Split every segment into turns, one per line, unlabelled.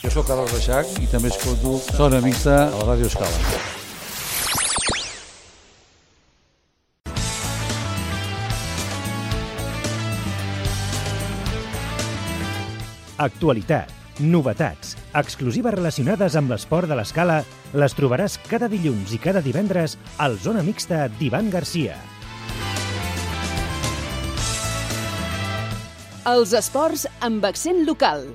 Jo sóc Carles Reixac i també escolto Zona Mixta a la Ràdio Escala.
Actualitat, novetats, exclusives relacionades amb l'esport de l'Escala les trobaràs cada dilluns i cada divendres al Zona Mixta d'Ivan Garcia.
Els esports amb accent local.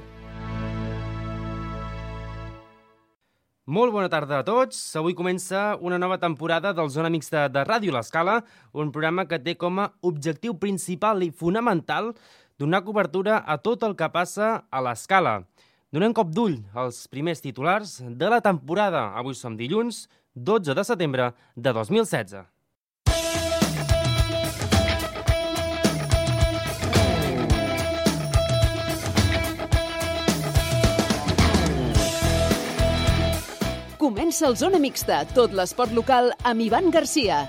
Molt bona tarda a tots. Avui comença una nova temporada del Zona Mixta de Ràdio L'Escala, un programa que té com a objectiu principal i fonamental donar cobertura a tot el que passa a l'Escala. Donem cop d'ull als primers titulars de la temporada. Avui som dilluns, 12 de setembre de 2016.
Comença el Zona Mixta, tot l'esport local amb Ivan Garcia.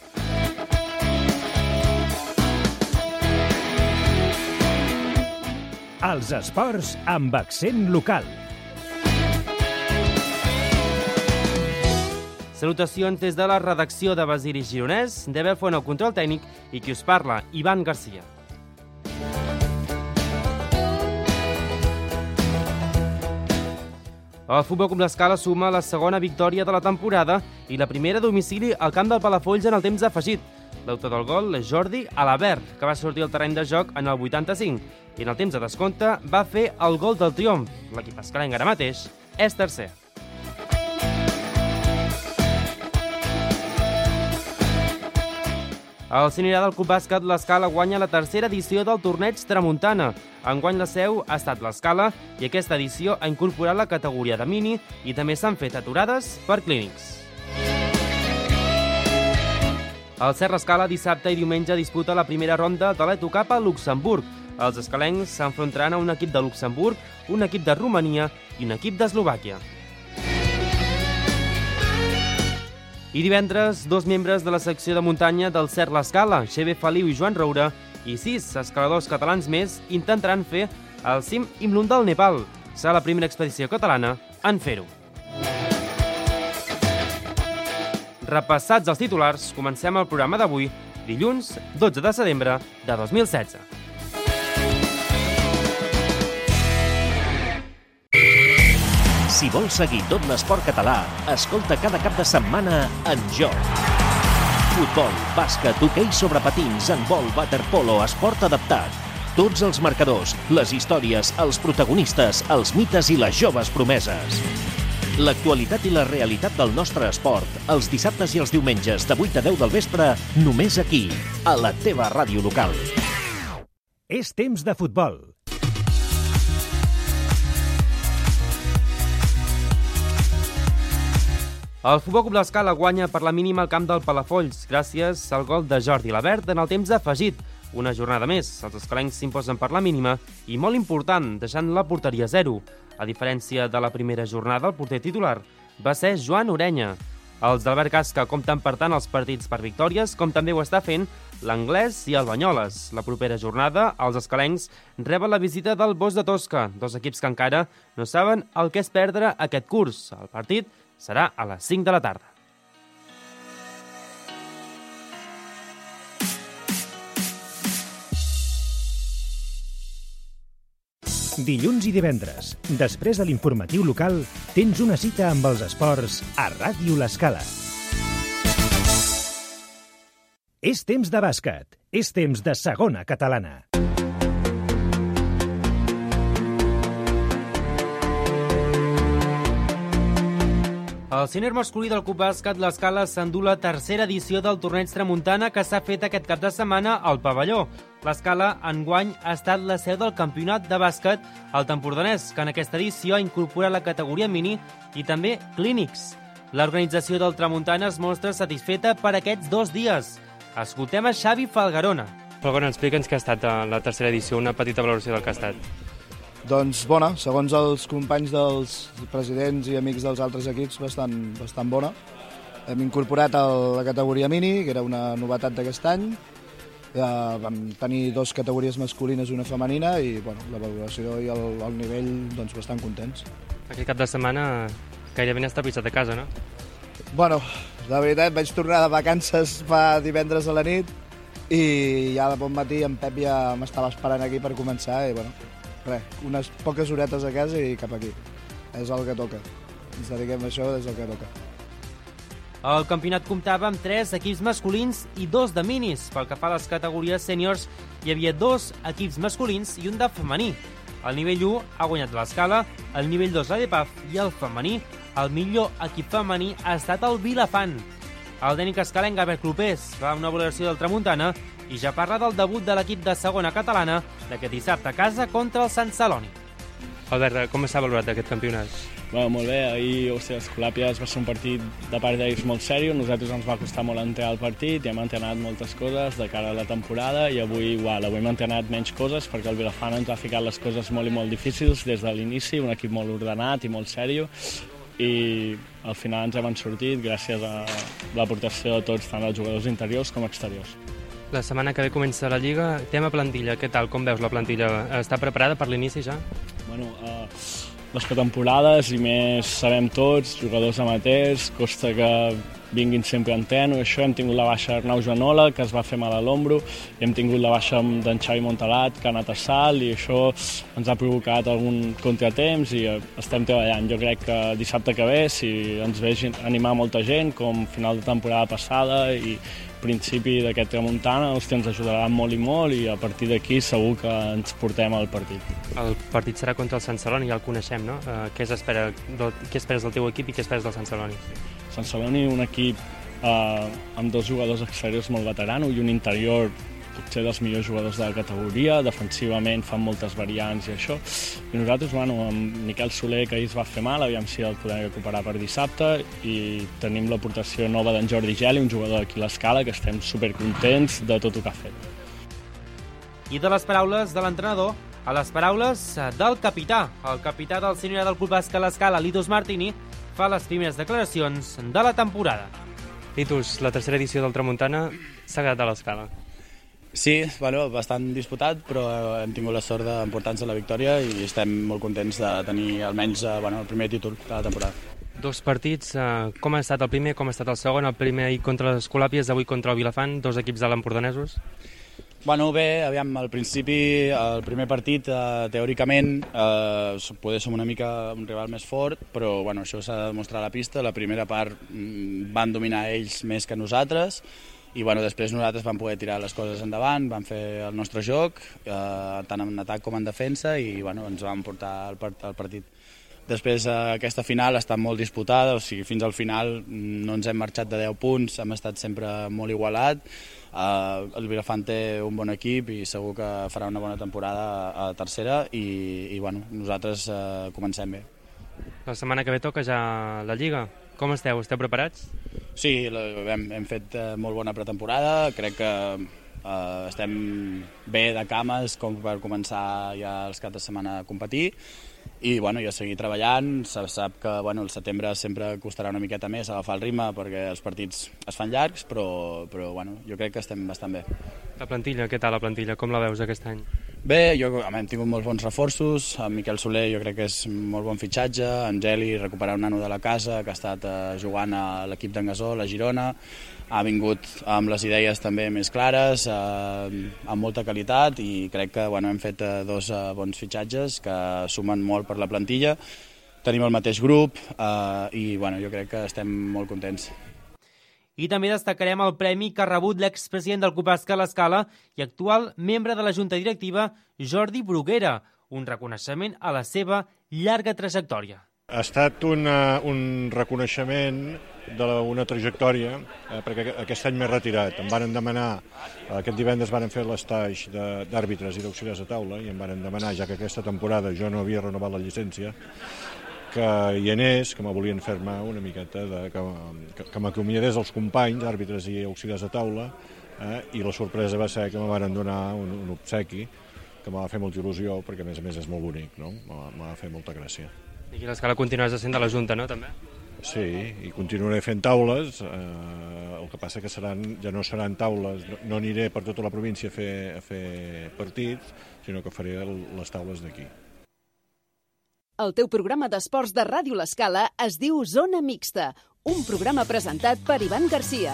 Els esports amb accent local.
Salutacions des de la redacció de Basili Gironès, de Belfont al control tècnic i qui us parla, Ivan Garcia. El Futbol Club L'Escala suma la segona victòria de la temporada i la primera a domicili al camp del Palafolls en el temps afegit. L'autor del gol és Jordi Alabert, que va sortir al terreny de joc en el 85 i en el temps de descompte va fer el gol del triomf. L'equip escalenc ara mateix és tercer. El senior del Club Bàsquet L'Escala guanya la tercera edició del torneig Tramuntana. Enguany la seu ha estat l'Escala i aquesta edició ha incorporat la categoria de mini i també s'han fet aturades per clínics. El Cert L'Escala dissabte i diumenge disputa la primera ronda de l'Educap a Luxemburg. Els escalencs s'enfrontaran a un equip de Luxemburg, un equip de Romania i un equip d'Eslovàquia. I divendres, dos membres de la secció de muntanya del Cert L'Escala, Xavier Feliu i Joan Roura, i 6 escaladors catalans més intentaran fer el cim Imlun del Nepal. Serà la primera expedició catalana en fer-ho. Repassats els titulars, comencem el programa d'avui, dilluns 12 de setembre de 2016.
Si vols seguir tot l'esport català, escolta cada cap de setmana En Joc. Futbol, bàsquet, hoquei sobre patins, handbol, waterpolo, esport adaptat. Tots els marcadors, les històries, els protagonistes, els mites i les joves promeses. L'actualitat i la realitat del nostre esport, els dissabtes i els diumenges de 8 a 10 del vespre, només aquí, a la teva ràdio local. És temps de futbol.
El Futbol Club L'Escala guanya per la mínima al camp del Palafolls gràcies al gol de Jordi Alabert en el temps afegit. Una jornada més, els escalencs s'imposen per la mínima i molt important, deixant la porteria a 0. A diferència de la primera jornada, el porter titular va ser Joan Orenya. Els d'Albert Casca compten per tant els partits per victòries, com també ho està fent l'Anglès i el Banyoles. La propera jornada, els escalencs reben la visita del Bosch de Tosca, dos equips que encara no saben el que és perdre aquest curs. El partit serà a les 5 de la tarda.
Dilluns i divendres, després de l'informatiu local, tens una cita amb els esports a Ràdio L'Escala. És temps de bàsquet, és temps de segona catalana.
El sènior masculí del Club Bàsquet L'Escala s'endú la tercera edició del torneig Tramuntana que s'ha fet aquest cap de setmana al pavelló. L'Escala enguany ha estat la seu del campionat de bàsquet al Tempordanès, que en aquesta edició ha incorporat la categoria mini i també clínics. L'organització del Tramuntana es mostra satisfeta per aquests 2 dies. Escoltem a Xavi Falgarona.
Falgarona, explica'ns què ha estat la tercera edició, una petita valoració del que ha estat.
Doncs bona, segons els companys dels presidents i amics dels altres equips, bastant bona. Hem incorporat la categoria mini, que era una novetat d'aquest any. Vam tenir 2 categories masculines i una femenina i la valoració i el nivell bastant contents.
Aquest cap de setmana gairebé n'has tapissat a casa, no?
Bueno, la veritat, vaig tornar de vacances fa divendres a la nit i ja de bon matí en Pep ja m'estava esperant aquí per començar i, bueno, res, unes poques horetes a casa i cap aquí. És el que toca. Ens dediquem a això, és el que toca.
El campionat comptava amb 3 equips masculins i 2 de minis. Pel que fa a les categories sèniors, hi havia 2 equips masculins i un de femení. El nivell 1 ha guanyat l'Escala, el nivell 2 l'Adepaf i el femení. El millor equip femení ha estat el Vilafant. El tècnic escalenc Albert Clopés fa una valoració del Tramuntana i ja parla del debut de l'equip de segona catalana d'aquest dissabte a casa contra el Sant Celoni.
Albert, com s'ha valorat aquest campionat?
Bueno, molt bé, ahir Escolàpies va ser un partit de part d'ells molt seriós, nosaltres ens va costar molt entrar el partit i hem entrenat moltes coses de cara a la temporada i avui igual, avui hem entrenat menys coses perquè el Vilafant ens ha ficat les coses molt i molt difícils des de l'inici, un equip molt ordenat i molt seriós i al final ens hem sortit gràcies a l'aportació de tots, tant els jugadors interiors com exteriors.
La setmana que ve comença la Lliga. Tema plantilla, què tal? Com veus la plantilla? Està preparada per l'inici ja?
Bueno, les pretemporades i més sabem tots, jugadors amateurs, costa que vinguin sempre en teno, això hem tingut la baixa d'Arnau Joanola, que es va fer mal a l'ombro, i hem tingut la baixa d'en Xavi Montalat, que ha anat a salt, i això ens ha provocat algun contratemps i estem treballant. Jo crec que dissabte que ve, si ens vegi animar molta gent, com final de temporada passada i principi d'aquest Tramuntana, ens ajudaran molt i molt i a partir d'aquí segur que ens portem al partit.
El partit serà contra el Sant Celoni, ja el coneixem, no? Què esperes del teu equip i què esperes del Sant Celoni?
Sant Celoni, un equip amb 2 jugadors exteriors molt veteranos i un interior potser dels millors jugadors de la categoria, defensivament fan moltes variants i això. I nosaltres, bueno, amb Miquel Soler, que ahir es va fer mal, aviam si el podem recuperar per dissabte, i tenim l'aportació nova d'en Jordi Geli, un jugador d'aquí a l'Escala, que estem supercontents de tot el que ha fet.
I de les paraules de l'entrenador a les paraules del capità. El capità del sènior del Club Bàsquet l'Escala, Litus Martini, fa les primeres declaracions de la temporada.
Litus, la tercera edició del Tramuntana s'ha quedat a l'Escala.
Sí, bueno, bastant disputat, però hem tingut la sort d'emportar-nos la victòria i estem molt contents de tenir almenys el primer títol de la temporada.
2 partits, com ha estat el primer, com ha estat el segon? El primer ahir contra les Escolàpies, avui contra el Vilafant, 2 equips de l'empordanesos.
Bueno, bé, aviam, al principi, el primer partit, teòricament, poder som una mica un rival més fort, però bueno, això s'ha de demostrar a la pista. La primera part van dominar ells més que nosaltres, i bueno, després nosaltres vam poder tirar les coses endavant, vam fer el nostre joc, tant en atac com en defensa, i bueno, ens vam portar el partit. Després aquesta final ha estat molt disputada, o sigui, fins al final no ens hem marxat de 10 punts, hem estat sempre molt igualat. El Vilafant té un bon equip i segur que farà una bona temporada a tercera i bueno, nosaltres comencem bé.
La setmana que ve toca ja la Lliga. Com esteu? Esteu preparats?
Sí, hem fet molt bona pretemporada, crec que estem bé de cames com per començar ja els caps de setmana a competir i bueno, ja seguir treballant. Se sap que bueno, el setembre sempre costarà una miqueta més agafar el ritme perquè els partits es fan llargs, però bueno, jo crec que estem bastant bé.
La plantilla, què tal la plantilla? Com la veus aquest any?
Bé, hem tingut molts bons reforços. En Miquel Soler jo crec que és molt bon fitxatge. En Geli, recuperar un nano de la casa que ha estat jugant a l'equip d'en Gasol, a Girona. Ha vingut amb les idees també més clares, amb molta qualitat, i crec que bueno, hem fet 2 bons fitxatges que sumen molt per la plantilla. Tenim el mateix grup i bueno, jo crec que estem molt contents.
I també destacarem el premi que ha rebut l'expresident del Club Bàsquet l'Escala i actual membre de la Junta Directiva, Jordi Bruguera, un reconeixement a la seva llarga trajectòria.
Ha estat un reconeixement d'una trajectòria, perquè aquest any m'he retirat. Em van demanar, aquest divendres van fer l'estage d'àrbitres i d'auxiliars de taula, i em van demanar, ja que aquesta temporada jo no havia renovat la llicència, que hi anés, que me volien fer-me una miqueta, que m'acomiadés els companys, àrbitres i auxiliars de taula, i la sorpresa va ser que me van donar un obsequi que m'ha fet molta il·lusió, perquè a més és molt bonic, no? M'ha fet molta gràcia.
I aquí l'Escala continuaràs sent de la Junta, no, també?
Sí, i continuaré fent taules, el que passa que ja no seran taules, no aniré per tota la província a fer partits, sinó que faré les taules d'aquí.
El teu programa d'esports de Ràdio L'Escala es diu Zona Mixta, un programa presentat per Ivan Garcia.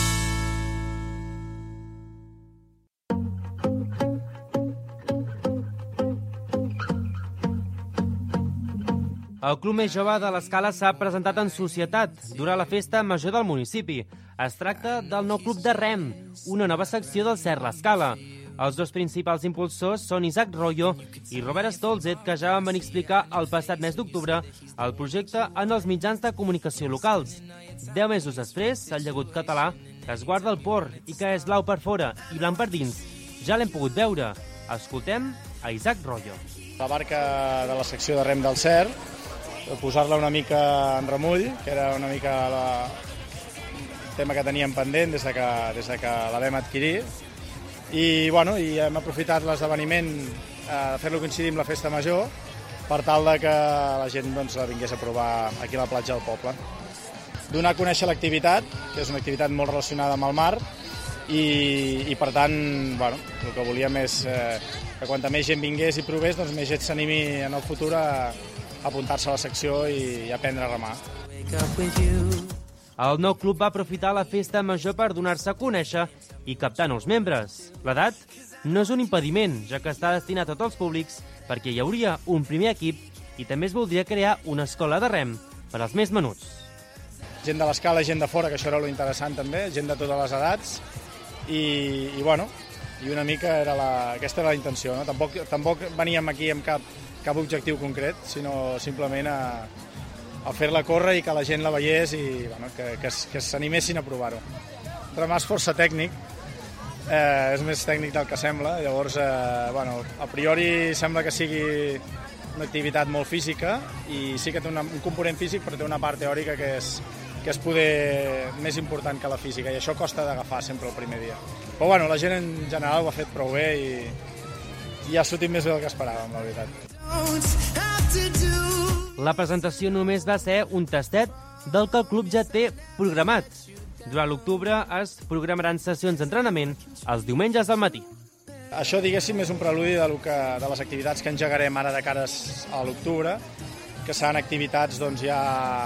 El Club Més Jove de l'Escala s'ha presentat en societat durant la festa major del municipi. Es tracta del nou club de rem, una nova secció del Cert l'Escala. Els dos principals impulsors són Isaac Royo i Robert Stolzet, que ja van venir a explicar el passat mes d'octubre el projecte en els mitjans de comunicació locals. 10 mesos després, el llagut català, que es guarda el port i que és blau per fora i blanc per dins, ja l'hem pogut veure. Escoltem a Isaac Royo.
La barca de la secció de rem del Cert, posar-la una mica en remull, que era una mica el tema que teníem pendent des de que la vam adquirir. I hem aprofitat l'esdeveniment de fer-lo coincidir amb la festa major per tal de que la gent la vingués a provar aquí a la platja del poble. Donar a conèixer l'activitat, que és una activitat molt relacionada amb el mar, i per tant, el que volíem és que quanta més gent vingués i provés, doncs més gent s'animi en el futur a apuntar-se a la secció i aprendre a remar.
El nou club va aprofitar la festa major per donar-se a conèixer i captar nous membres. L'edat no és un impediment, ja que està destinat a tots els públics, perquè hi hauria un primer equip i també es voldria crear una escola de rem per als més menuts.
Gent de l'Escala, gent de fora, que això era lo interessant també, gent de totes les edats, i una mica aquesta era la intenció. No? Tampoc veníem aquí amb cap objectiu concret, sinó simplement a fer-la córrer i que la gent la veiés i que s'animessin a provar-ho. Remar és força tècnic, és més tècnic del que sembla, llavors, a priori sembla que sigui una activitat molt física i sí que té un component físic, però té una part teòrica que és poder més important que la física, i això costa d'agafar sempre el primer dia. Però la gent en general ho ha fet prou bé i ha sortit més bé del que esperàvem, la veritat.
La presentació només va ser un tastet del que el club ja té programat. Durant l'octubre es programaran sessions d'entrenament els diumenges al matí.
Això, diguéssim, és un preludi de les activitats que engegarem ara de cares a l'octubre, que seran activitats ja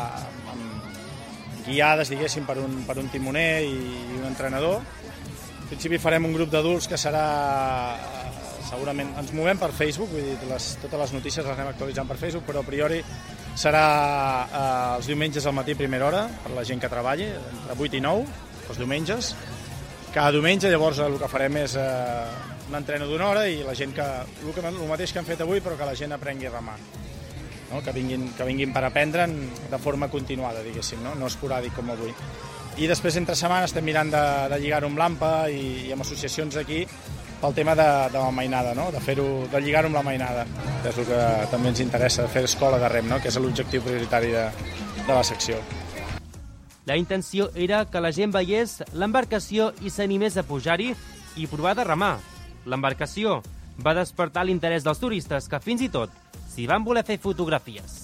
guiades, diguéssim, per un timoner i un entrenador. En principi farem un grup d'adults que serà, segurament, ens movem per Facebook, vull dir, totes les notícies les anem actualitzant per Facebook, però a priori serà els diumenges al matí a primera hora, per la gent que treballi, entre 8 i 9, els diumenges. Cada diumenge, llavors, el que farem és un entreno d'una hora i la gent el mateix que hem fet avui, però que la gent aprengui a remar. No? Que vinguin per aprendre'n de forma continuada, diguéssim, no esporàdic com avui. I després, entre setmana, estem mirant de lligar-ho amb l'AMPA i amb associacions aquí pel tema de la mainada, no? de lligar-ho amb la mainada, que és el que també ens interessa, fer escola de rem, no? Que és l'objectiu prioritari de la secció.
La intenció era que la gent veiés l'embarcació i s'animés a pujar-hi i provar de remar. L'embarcació va despertar l'interès dels turistes, que fins i tot s'hi van voler fer fotografies.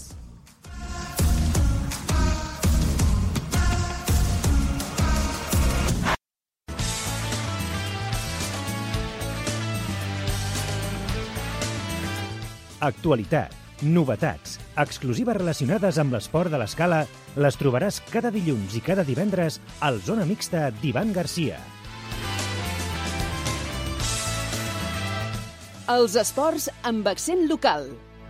Actualitat, novetats, exclusives relacionades amb l'esport de l'Escala les trobaràs cada dilluns i cada divendres al Zona Mixta d'Ivan Garcia.
Els esports amb accent local.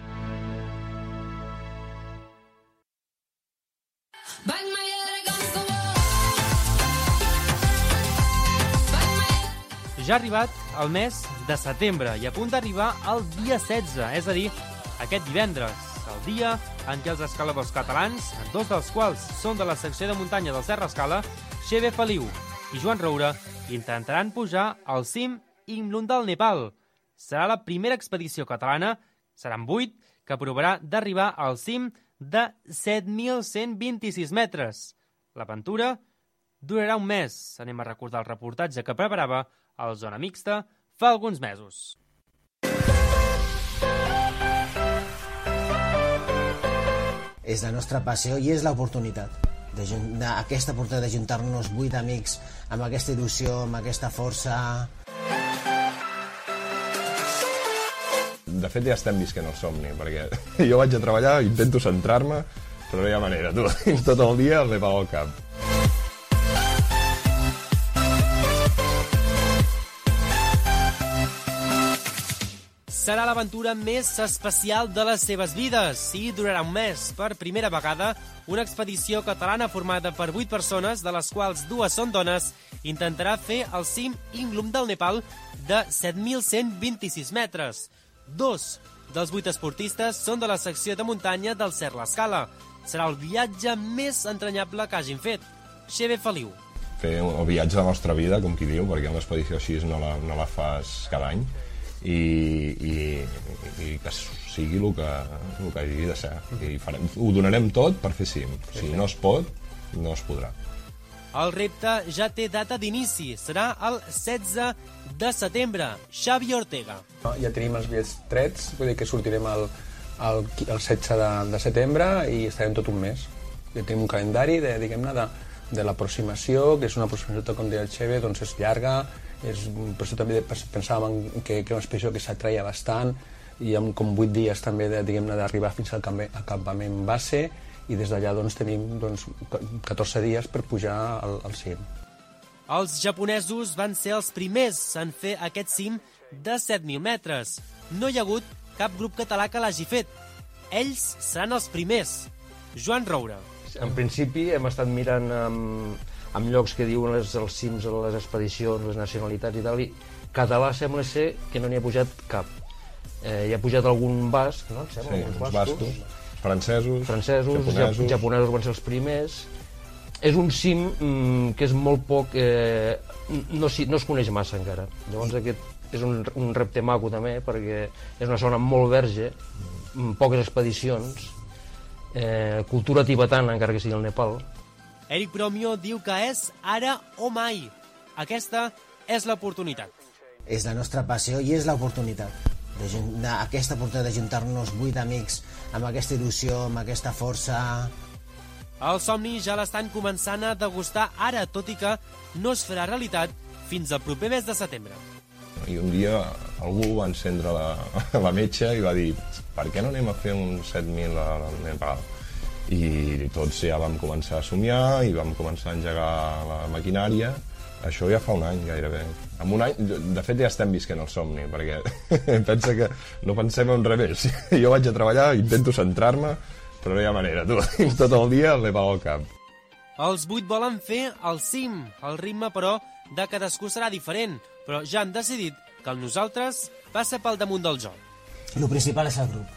Ja ha arribat el mes de setembre i a punt d'arribar el dia 16, és a dir, aquest divendres, el dia en què els escaladors catalans, dos dels quals són de la secció de muntanya del Cert l'Escala, Xeve Feliu i Joan Roura, intentaran pujar al cim Imlund del Nepal. Serà la primera expedició catalana, seran 8, que provarà d'arribar al cim de 7.126 metres. L'aventura durarà un mes. Anem a recordar el reportatge que preparava el Zona Mixta fa alguns mesos.
És la nostra passió i és l'oportunitat. Aquesta oportunitat d'ajuntar-nos 8 amics amb aquesta il·lusió, amb aquesta força.
de fet ja estem visquent el somni, perquè jo vaig a treballar, intento centrar-me, però no hi ha manera, tu, tot el dia el Nepal al cap.
Serà l'aventura més especial de les seves vides i durarà un mes. Per primera vegada, una expedició catalana formada per 8 persones, de les quals 2 són dones, intentarà fer el cim ínglum del Nepal de 7.126 metres. 2 dels 8 esportistes són de la secció de muntanya del Cert l'Escala. Serà el viatge més entranyable que hagin fet. Xeve Feliu.
Fer el viatge de la nostra vida, com qui diu, perquè una expedició així no la fas cada any, i que sigui el que hagi de ser. I ho donarem tot per fer cim. Si no es pot, no es podrà.
El repte ja té data d'inici. Serà el 16 de setembre. Xavi Ortega.
Ja tenim els bitllets trets, vull dir que sortirem el 16 de setembre i estarem tot un mes. Ja tenim un calendari de l'aproximació, que és una aproximació, com deia el Xeve, doncs és llarga, per això també pensàvem que era una expedició que s'atreia bastant, i amb com 8 dies també d'arribar fins al campament base, i des d'allà tenim 14 dies per pujar al cim.
Els japonesos van ser els primers en fer aquest cim de 7.000 metres. No hi ha hagut cap grup català que l'hagi fet. Ells seran els primers. Joan Roura.
En principi hem estat mirant amb llocs que diuen els cims, les expedicions, les nacionalitats i tal, i català sembla ser que no n'hi ha pujat cap. Hi ha pujat algun basc, no?
Sí, uns bascos, francesos,
japonesos van ser els primers. És un cim que és molt poc... no es coneix massa encara. Llavors aquest és un repte maco també, perquè és una zona molt verge, poques expedicions, cultura tibetana, encara que sigui el Nepal.
Eric Bromio diu que és ara o mai. Aquesta és l'oportunitat.
És la nostra passió i és l'oportunitat. Aquesta oportunitat d'ajuntar-nos 8 amics amb aquesta il·lusió, amb aquesta força.
El somni ja l'estan començant a degustar ara, tot i que no es farà realitat fins al proper mes de setembre.
I un dia algú va encendre la metxa i va dir per què no anem a fer un 7.000 al Nepal? I tots ja vam començar a somiar i vam començar a engegar la maquinària. Això ja fa un any gairebé. En un any, de fet ja estem visquent el somni, perquè pensa que no pensem en res més. Jo vaig a treballar, intento centrar-me, però no hi ha manera, tu, tot el dia el Nepal al cap.
Els 8 volen fer el cim, el ritme, però, de cadascú serà diferent, però ja han decidit que el nosaltres passa pel damunt del joc.
El principal és el grup.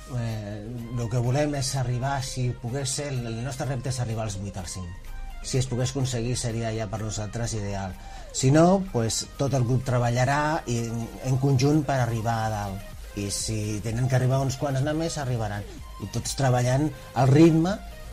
El que volem és arribar, si pogués ser, el nostre repte és arribar als 8 al cim. Si es pogués aconseguir seria ja per nosaltres ideal. Si no, tot el grup treballarà en conjunt per arribar a dalt. I si tenen que arribar uns quants anar més, arribaran. I tots treballant al ritme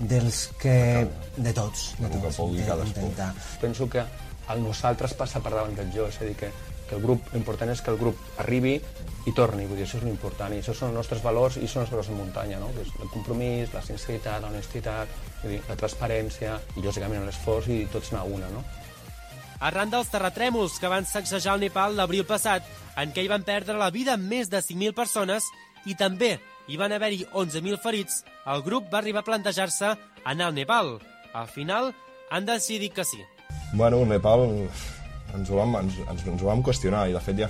de tots.
Penso que el nosaltres passa per davant del jo, és a dir, que el grup, l'important és que el grup arribi i torni, vull dir, això és l'important, i això són els nostres valors i són els valors de muntanya, no? El compromís, la sinceritat, l'honestitat, la transparència i lògicament l'esforç i tots anar a una, no?
Arran dels terratrèmols que van sacsejar el Nepal l'abril passat, en què hi van perdre la vida més de 5.000 persones i també hi van haver-hi 11.000 ferits, el grup va arribar a plantejar-se anar al Nepal. Al final han decidit que sí.
Bueno, el Nepal ens ho vam qüestionar i de fet ja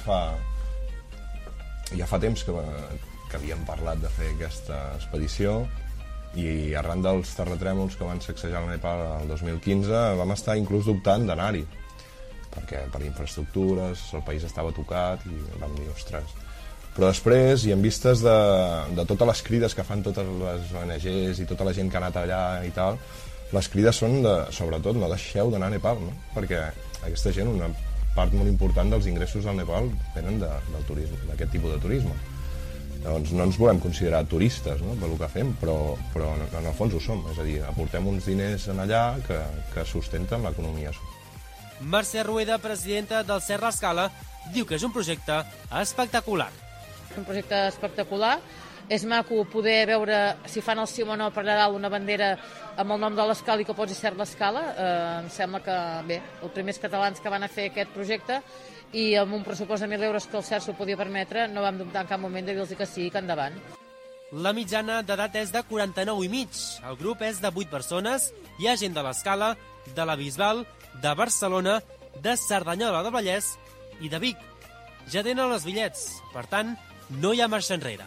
fa temps que havíem parlat de fer aquesta expedició i arran dels terratrèmols que van sacsejar el Nepal el 2015 vam estar inclús dubtant d'anar-hi perquè per infraestructures el país estava tocat i vam dir, ostres. Però després, i en vistes de totes les crides que fan totes les ONGs i tota la gent que ha anat allà i tal, les crides són, sobretot, no deixeu d'anar a Nepal, no? Perquè aquesta gent, una part molt important dels ingressos del Nepal venen del turisme, d'aquest tipus de turisme. Llavors no ens volem considerar turistes, no?, pel que fem, però en el fons ho som, és a dir, aportem uns diners en allà que sustenten l'economia.
Mercè Rueda, presidenta del Cert l'Escala, diu que és un projecte espectacular.
És un projecte espectacular És maco poder veure si fan el sí o no per allà dalt una bandera amb el nom de l'Escala i que posi cert l'Escala. Em sembla que, bé, els primers catalans que van a fer aquest projecte i amb un pressupost de 1.000 euros que el CERT s'ho podia permetre, no vam dubtar en cap moment de dir-los que sí, que endavant.
La mitjana d'edat és de 49 i mig. El grup és de 8 persones. Hi ha gent de l'Escala, de la Bisbal, de Barcelona, de Cerdanyola del Vallès i de Vic. Ja tenen els bitllets, per tant, no hi ha marxa enrere.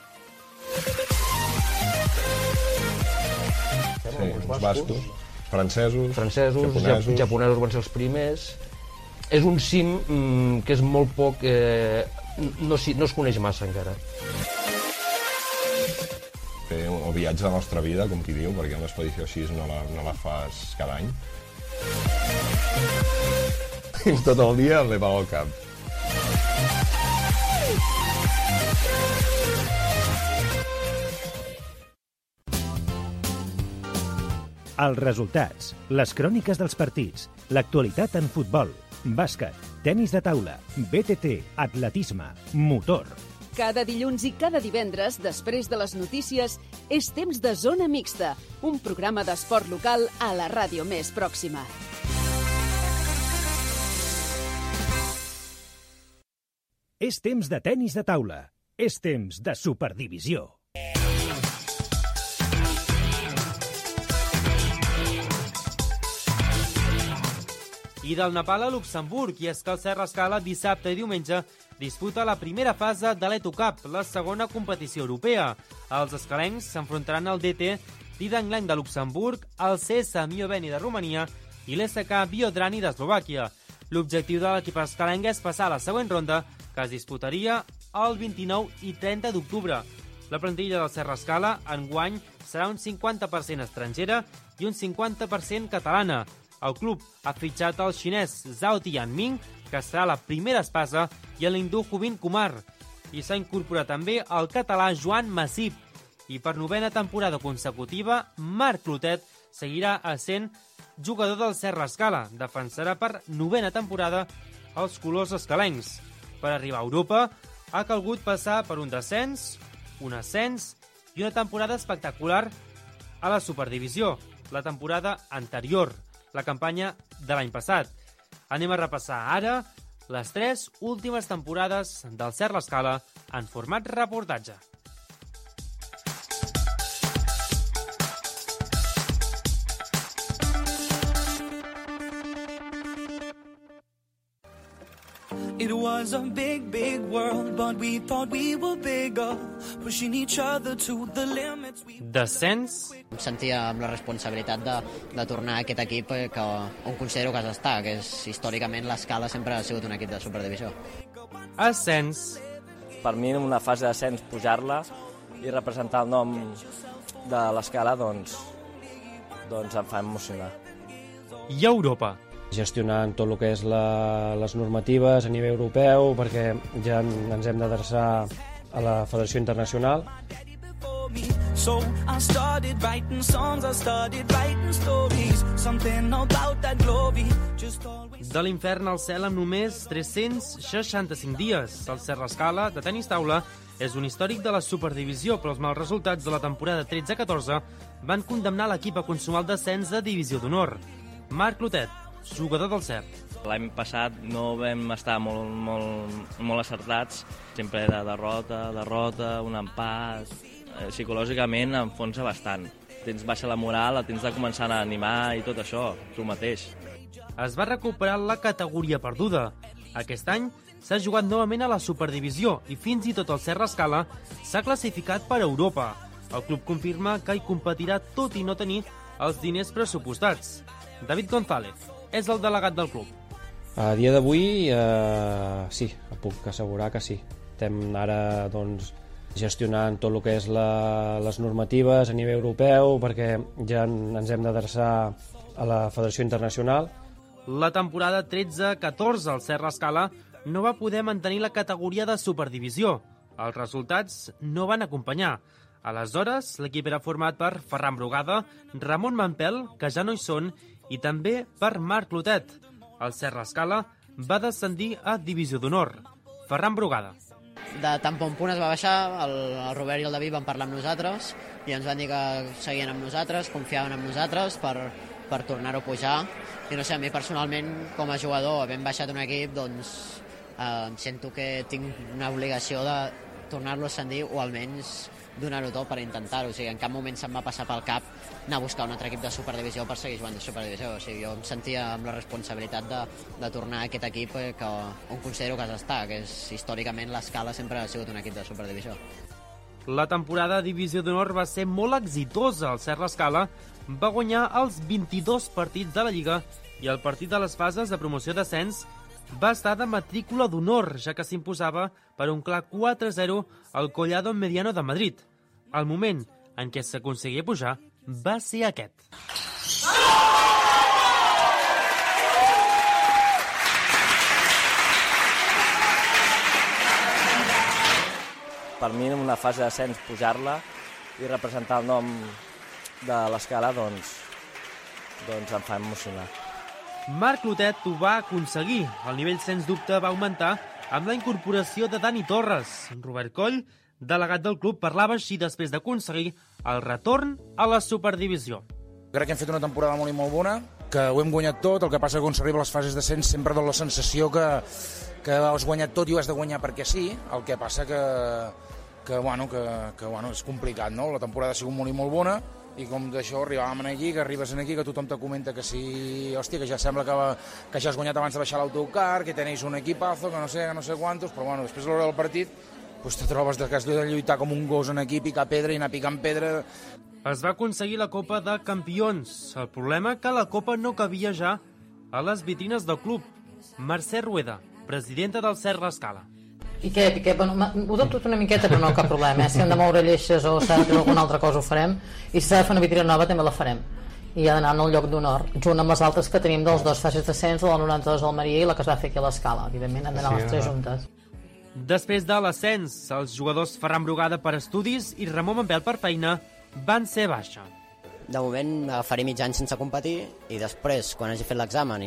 Sí, uns bascos, francesos,
japonesos van ser els primers. És un cim que és molt poc... no es coneix massa encara.
Fer el viatge de la nostra vida, com qui diu, perquè una expedició així no la fas cada any. Fins tot el dia l'he pagat al cap.
Els resultats, les cròniques dels partits, l'actualitat en futbol, bàsquet, tenis de taula, BTT, atletisme, motor.
Cada dilluns i cada divendres, després de les notícies, és temps de Zona Mixta, un programa d'esport local a la ràdio més pròxima.
És temps de tenis de taula. És temps de Superdivisió.
I del Nepal a Luxemburg, i és que el Serra Escala dissabte i diumenge disputa la primera fase de l'Eto Cup, la segona competició europea. Els escalencs s'enfrontaran al DT Didanglenc de Luxemburg, el CS Mioveni de Romania i l'SK Biodrani d'Eslovàquia. L'objectiu de l'equip escalenc és passar a la següent ronda, que es disputaria el 29 i 30 d'octubre. La plantilla del Serra Escala enguany serà un 50% estrangera i un 50% catalana. El club ha fitxat el xinès Zhao Tianming, que serà la primera espasa, i l'hindú Hubin Kumar. I s'ha incorporat també el català Joan Massip. I per novena temporada consecutiva, Marc Clotet seguirà essent jugador del Serra Escala. Defensarà per novena temporada els colors escalencs. Per arribar a Europa, ha calgut passar per un descens, un ascens i una temporada espectacular a la Superdivisió, la temporada anterior, la campanya de l'any passat. Anem a repassar ara les 3 últimes temporades del Serra Escala en format reportatge.
It was a big, big world, but we thought we were bigger, pushing each other to the limits.
Descens.
Em sentia amb la responsabilitat de tornar a aquest equip on considero que s'està, que és històricament l'Escala sempre ha sigut un equip de Superdivisió.
Ascens.
Per mi, en una fase d'ascens, pujar-la i representar el nom de l'Escala, doncs em fa emocionar.
I Europa.
Gestionant tot el que és les normatives a nivell europeu, perquè ja ens hem d'adreçar a la Federació Internacional.
So I started writing songs, I started writing stories, something about that glory.
De l'infern al cel amb només 365 dies. El Serra Escala, de tenis taula, és un històric de la Superdivisió, però els mals resultats de la temporada 13-14 van condemnar l'equip a consumar el descens de Divisió d'Honor. Marc Clotet, jugador del CERT.
L'any passat no vam estar molt acertats, sempre de derrota, un empat. Psicològicament enfonsa bastant. Tens baixa la moral, tens de començar a animar i tot això, tu mateix.
Es va recuperar la categoria perduda. Aquest any s'ha jugat novament a la Superdivisió i fins i tot el Serra Escala s'ha classificat per Europa. El club confirma que hi competirà tot i no tenir els diners pressupostats. David González és el delegat del club.
A dia d'avui, sí, puc assegurar que sí. Estem ara gestionant tot el que és les normatives a nivell europeu, perquè ja ens hem d'adreçar a la Federació Internacional.
La temporada 13-14 al Serra Escala no va poder mantenir la categoria de Superdivisió. Els resultats no van acompanyar. Aleshores, l'equip era format per Ferran Brugada, Ramon Mampel, que ja no hi són, i també per Marc Clotet. El Serra Escala va descendir a Divisió d'Honor. Ferran Brugada.
de tan bon punt es va baixar, el Robert i el David van parlar amb nosaltres i ens van dir que seguien amb nosaltres, confiaven en nosaltres per tornar-ho a pujar. I no sé, a mi personalment, com a jugador, havent baixat un equip, doncs sento que tinc una obligació de tornar-lo a ascendir o almenys donar-ho tot per intentar-ho. O sigui, en cap moment se'm va passar pel cap anar a buscar un altre equip de superdivisió per seguir jugant de superdivisió. O sigui, jo em sentia amb la responsabilitat de tornar a aquest equip on considero que has d'estar, que és històricament l'Escala sempre ha sigut un equip de superdivisió.
La temporada de Divisió d'Honor va ser molt exitosa. El Cert l'Escala va guanyar els 22 partits de la Lliga i el partit de les fases de promoció d'ascens va estar de matrícula d'honor, ja que s'imposava per un clar 4-0 al Collado Mediano de Madrid. El moment en què s'aconseguia pujar va ser aquest.
Per mi, en una fase d'ascens, pujar-la i representar el nom de l'Escala, doncs em fa emocionar.
Marc Clotet ho va aconseguir. El nivell, sens dubte, va augmentar amb la incorporació de Dani Torres. Robert Coll, delegat del club, parlava així després d'aconseguir el retorn a la Superdivisió.
Crec que hem fet una temporada molt i molt bona, que ho hem guanyat tot, el que passa que quan s'arriba a les fases d'ascens sempre dona la sensació que has guanyat tot i ho has de guanyar perquè sí, el que passa que és complicat, no? La temporada ha sigut molt i molt bona, i com d'això arribàvem aquí, que arribes aquí, que tothom te comenta que sí, hòstia, que ja sembla que ja has guanyat abans de baixar l'autocar, que tenéis un equipazo, que no sé quantos, però bueno, després a l'hora del partit pues te trobes que has de lluitar com un gos en aquí, picar pedra i anar picant pedra.
Es va aconseguir la Copa de Campions. El problema que la Copa no cabia ja a les vitrines del club. Mercè Rueda, presidenta del Cert l'Escala.
I què? Bueno, ho dono tot una miqueta, però no cap problema. Si hem de moure lleixes o s'ha de fer alguna altra cosa, ho farem. I si s'ha de fer una vitrina nova, també la farem. I ha d'anar en el lloc d'honor, junt amb les altres que tenim dels dos fases d'ascens, la 92 Almeria i la que es va fer aquí a l'Escala. Evidentment, han d'anar les tres juntes.
Després de l'ascens, els jugadors Ferran Brugada per estudis i Ramon Mampel per feina van ser baixa.
De moment faré mig any sense competir i després, quan hagi fet l'examen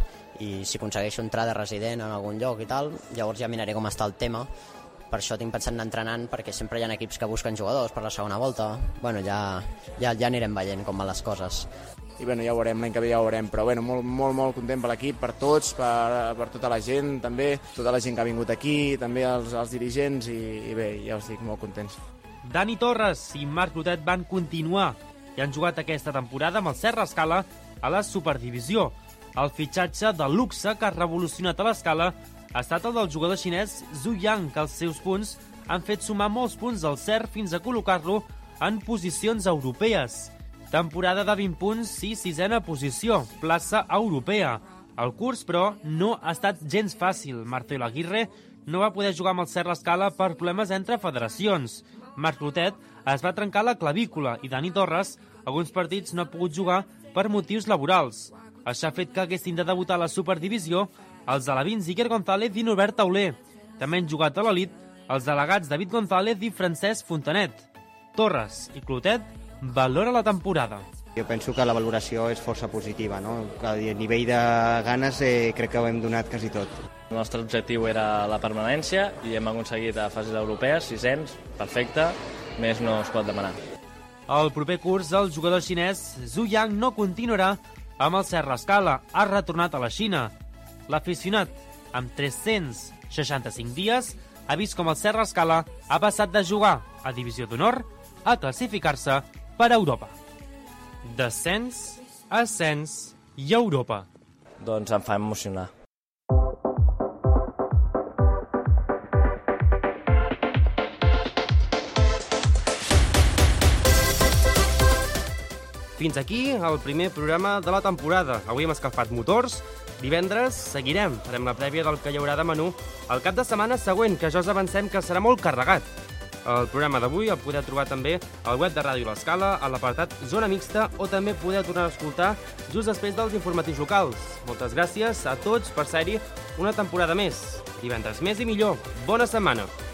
i si aconsegueixo entrar de resident en algun lloc i tal, llavors ja miraré com està el tema. Per això tinc pensat anar entrenant, perquè sempre hi ha equips que busquen jugadors per la segona volta. Bueno, ja anirem veient com van les coses.
I bueno, ja ho veurem, l'any que ve ja ho veurem, però bueno, molt content per l'equip, per tots, per tota la gent, també, tota la gent que ha vingut aquí, també els dirigents, i bé, ja us dic, molt contents.
Dani Torres i Marc Clotet van continuar i han jugat aquesta temporada amb el Cert l'Escala a la Superdivisió. El fitxatge de luxe que ha revolucionat a l'Escala ha estat el del jugador xinès Zhu Yang, que els seus punts han fet sumar molts punts al Cert fins a col·locar-lo en posicions europees. Temporada de 20 punts i 6a posició, plaça europea. El curs, però, no ha estat gens fàcil. Marcelo Aguirre no va poder jugar amb el Cert l'Escala per problemes entre federacions. Marc Clotet es va trencar la clavícula i Dani Torres alguns partits no ha pogut jugar per motius laborals. Això ha fet que haguessin de debutar a la Superdivisió els alevins Iker González i Norbert Tauler. També han jugat a l'elit els delegats David González i Francesc Fontanet. Torres i Clotet valora la temporada.
Jo penso que la valoració és força positiva, no? A nivell de ganes crec que ho hem donat quasi tot.
El nostre objectiu era la permanència i hem aconseguit a fases europees, 600, perfecte, més no es pot demanar.
El proper curs, el jugador xinès Zhu Yang no continuarà amb el Cert l'Escala. Ha retornat a la Xina. L'aficionat, amb 365 dies, ha vist com el Cert l'Escala ha passat de jugar a Divisió d'Honor a classificar-se per Europa. Descens, ascens i Europa.
Doncs em fa emocionar.
Fins aquí el primer programa de la temporada. Avui hem escalfat motors. Divendres seguirem. Farem la prèvia del que hi haurà de menú el cap de setmana següent, que ja us avancem que serà molt carregat. El programa d'avui el podeu trobar també al web de Ràdio l'Escala, a l'apartat Zona Mixta, o també podeu tornar a escoltar just després dels informatius locals. Moltes gràcies a tots per ser-hi una temporada més. Divendres més i millor. Bona setmana.